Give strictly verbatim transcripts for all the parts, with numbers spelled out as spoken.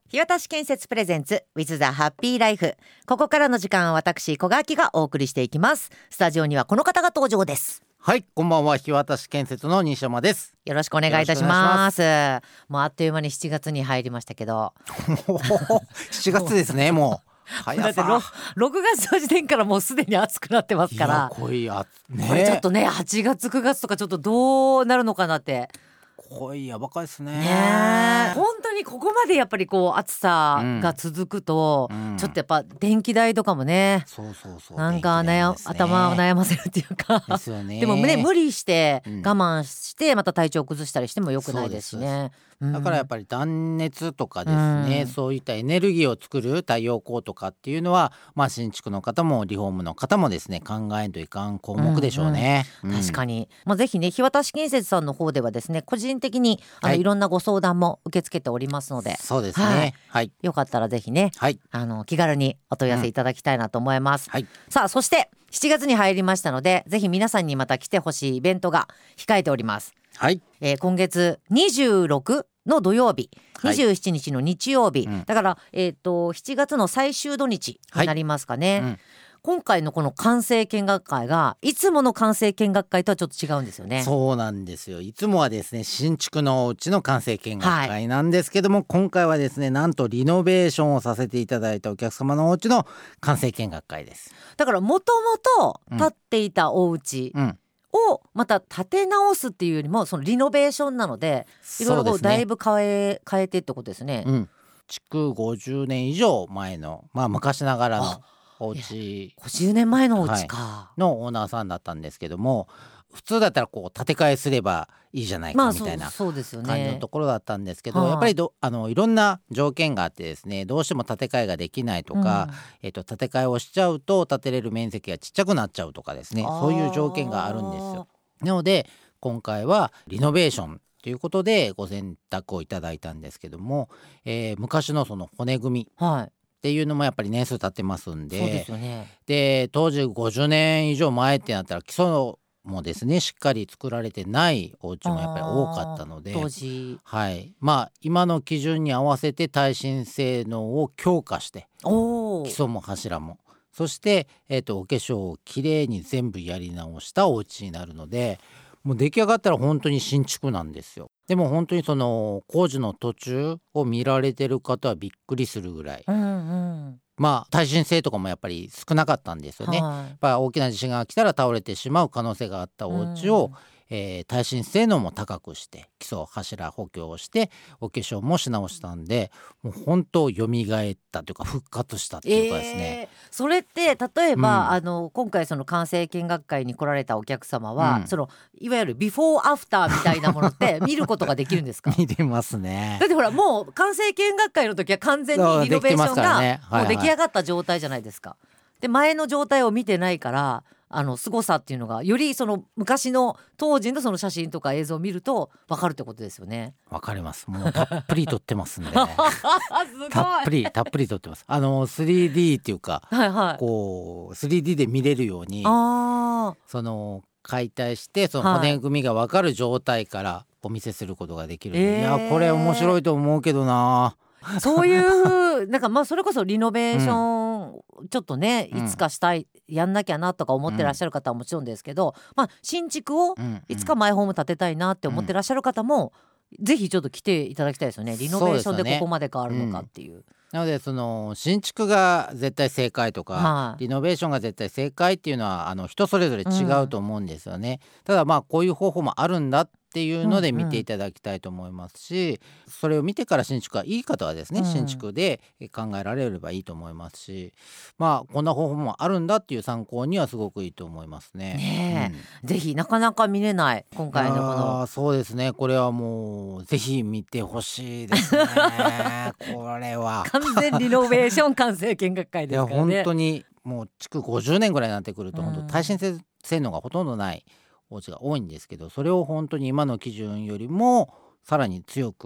日渡建設プレゼンツ with the happy life。 ここからの時間は私小垣がお送りしていきます。スタジオにはこの方が登場です。 はい、こんばんは。日渡建設の西山です。 よろしくお願いいたします。もうあっという間にしちがつに入りましたけどしちがつですね。もう早さ。 だって ろくがつの時点からもうすでに暑くなってますから。 いや濃いあ、ね、 これちょっとねはちがつくがつとかちょっとどうなるのかなって。 濃いやばかですね。 ね本当にここまでやっぱりこう暑さが続くと、うん、ちょっとやっぱ電気代とかもね、 そうそうそう、 なんか悩、ね、頭を悩ませるっていうかですよね。 でもね無理して我慢してまた体調を崩したりしても良くないですしね。 だからやっぱり断熱とかですね、うん、そういったエネルギーを作る太陽光とかっていうのは、まあ、新築の方もリフォームの方もですね考えんといかん項目でしょうね。 うんうん、確かに、まあ、ぜひね日渡建設さんの方ではですね個人的にあの、はい、いろんなご相談も受け付けておりますので、 そうですね、はいはい、 よかったらぜひね、はい、あの気軽にお問い合わせいただきたいなと思います。うんはい、さあそしてしちがつに入りましたのでぜひ皆さんにまた来てほしいイベントが控えております。はい、えー、今月にじゅうろくの土曜日、にじゅうしちにちの日曜日、はい、だから、えー、としちがつの最終土日になりますかね。はい、うん、今回のこの完成見学会がいつもの完成見学会とはちょっと違うんですよね。 そうなんですよ。いつもはですね新築のお家の完成見学会なんですけども、はい、今回はですねなんとリノベーションをさせていただいたお客様のお家の完成見学会です。 だからもともと建っていたお家、うんうんをまた建て直すっていうよりもそのリノベーションなのでいろいろだいぶ変え、変えてってことですね。 うん、築ごじゅうねん以上前の、まあ、昔ながらのお家、 ごじゅうねんまえのお家か、 はい、のオーナーさんだったんですけども、普通だったらこう建て替えすればいいじゃないかみたいな感じのところだったんですけど、やっぱりどあのいろんな条件があってですねどうしても建て替えができないとか、うんえー、と建て替えをしちゃうと建てれる面積がちっちゃくなっちゃうとかですね、そういう条件があるんですよ。なので今回はリノベーションということでご選択をいただいたんですけども、えー、昔のその骨組み、はいっていうのもやっぱり年数経ってますんで、 そうですよね。 で当時ごじゅうねん以上前ってなったら基礎もですねしっかり作られてないお家もやっぱり多かったので、 当時、 はい、まあ今の基準に合わせて耐震性能を強化して基礎も柱もそして、えーと、お化粧をきれいに全部やり直したお家になるので、もう出来上がったら本当に新築なんですよ。でも本当にその工事の途中を見られてる方はびっくりするぐらい、うんうん、まあ耐震性とかもやっぱり少なかったんですよね。はい、やっぱ大きな地震が来たら倒れてしまう可能性があったお家を、うんえー、耐震性能も高くして基礎柱補強をしてお化粧もし直したんで、もう本当蘇ったというか復活したっていうかですね、 えー、それって例えば、うん、あの今回その完成見学会に来られたお客様は、うん、そのいわゆるビフォーアフターみたいなものって見ることができるんですか？ 見れますね。 だってほらもう完成見学会の時は完全にリノベーションがもう出来上がった状態じゃないですか。で前の状態を見てないからあの凄さっていうのがよりその昔の当時のその写真とか映像を見ると分かるってことですよね。 分かります。もうたっぷり撮ってますんで、ね、すごいたっぷりたっぷり撮ってます。あの スリーディー っていうか、はいはい、こう スリーディー で見れるようにあその解体してその骨組みが分かる状態からお見せすることができるので、はい、いやこれ面白いと思うけどな。 そういうなんかまあそれこそリノベーション、うん、ちょっとねいつかしたい、うん、やんなきゃなとか思ってらっしゃる方はもちろんですけど、うんまあ、新築をいつかマイホーム建てたいなって思ってらっしゃる方も、うん、ぜひちょっと来ていただきたいですよね。リノベーションでここまで変わるのかっていう。 なのでその新築が絶対正解とか、はあ、リノベーションが絶対正解っていうのはあの人それぞれ違うと思うんですよね。うん、ただまあこういう方法もあるんだっていうので見ていただきたいと思いますし、うんうん、それを見てから新築がいい方はですね、うん、新築で考えられればいいと思いますし、まあこんな方法もあるんだっていう参考にはすごくいいと思いますね。 ねえ、うん、ぜひなかなか見れない今回のこのそうですね、これはもうぜひ見てほしいですねこれは完全リノベーション完成見学会ですからね。 いや本当にもう築ごじゅうねんぐらいになってくると、うん、本当耐震性能がほとんどないお家が多いんですけど、それを本当に今の基準よりもさらに強く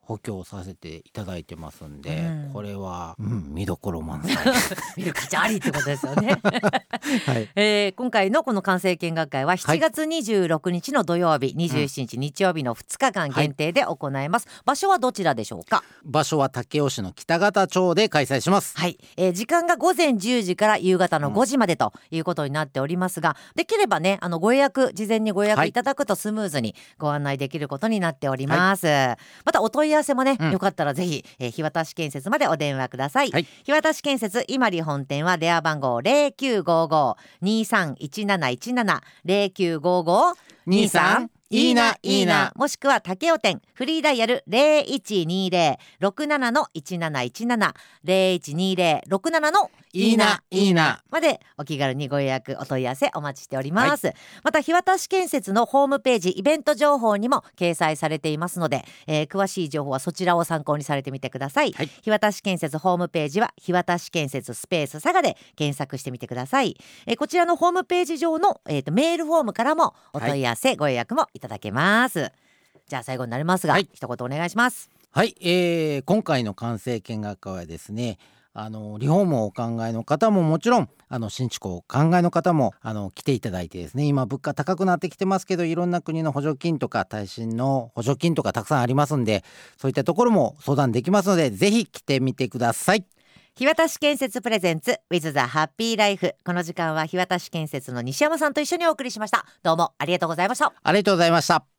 補強させていただいてますんで、うん、これは、うん、見どころ満載見る価値ありってことですよね、はいえー、今回のこの完成見学会はしちがつにじゅうろくにちの土曜日、はい、にじゅうしちにち日曜日のふつかかん限定で行います、はい、場所はどちらでしょうか？ 場所は武雄市の北方町で開催します。 はい、えー、時間がごぜんじゅうじから夕方のごじまでということになっておりますが、うん、できればねあのご予約事前にご予約いただくとスムーズにご案内できることになっております、はい、またお問い合わせもね、うん、よかったらぜひ、えー、日渡建設までお電話ください、はい、日渡建設今里本店は電話番号 ゼロきゅうごご にさんいちなないちなな ゼロきゅうごご にさんいいないいな、もしくは武雄店フリーダイヤル ゼロいちにゼロ ろくなな いちなないちなな ゼロいちにゼロ ろくなな いいないいなまでお気軽にご予約お問い合わせお待ちしております、はい、また日渡建設のホームページイベント情報にも掲載されていますので、えー、詳しい情報はそちらを参考にされてみてください、はい、日渡建設ホームページは日渡建設スペース佐賀で検索してみてください、えー、こちらのホームページ上の、えー、とメールフォームからもお問い合わせ、はい、ご予約もいただけます。じゃあ最後になりますが、はい、一言お願いします。 はい、えー、今回の完成見学会はですね、あのリフォームをお考えの方ももちろんあの新築をお考えの方もあの来ていただいてですね、今物価高くなってきてますけどいろんな国の補助金とか耐震の補助金とかたくさんありますんで、そういったところも相談できますのでぜひ来てみてください。 日渡建設プレゼンツ with the happy life、 この時間は日渡建設の西山さんと一緒にお送りしました。どうもありがとうございました。 ありがとうございました。